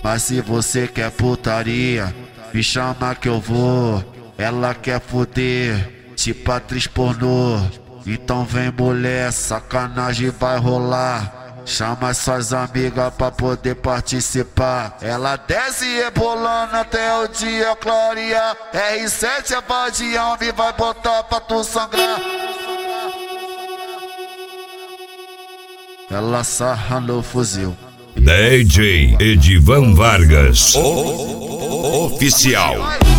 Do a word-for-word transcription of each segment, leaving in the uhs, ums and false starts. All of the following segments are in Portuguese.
Mas se você quer putaria, me chama que eu vou. Ela quer foder, tipo atriz pornô. Então vem mulher, sacanagem vai rolar. Chama suas amigas pra poder participar. Ela desce rebolando até o dia clarear. R sete é vadião, me vai botar pra tu sangrar. Ela sarra no fuzil. D J Edivan Vargas, o oficial.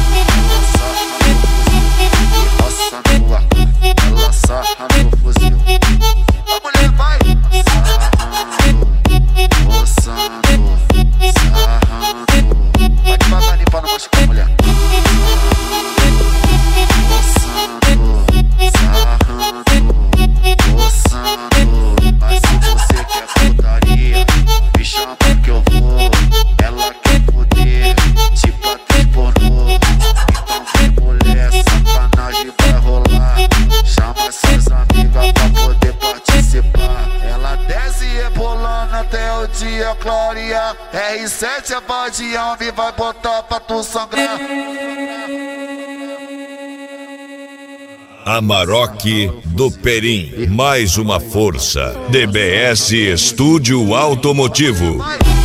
Ela sarra no fuzil. A mulher vai roçando, sarrando. Vai devagarinho pra não machucar a mulher. Roçando, sarrando, roçando. Mas se você quer putaria, me chama que eu vou. Ela quer foder, tipo atriz pornô. Então vem mulher, sacanagem vai rolar. Chama suas amigas pra poder participar. Ela desce rebolando até o dia clarear. R sete é vadião, me vai botar pra tu sangrar. Amarok do Perim, mais uma força. D B S Estúdio Automotivo.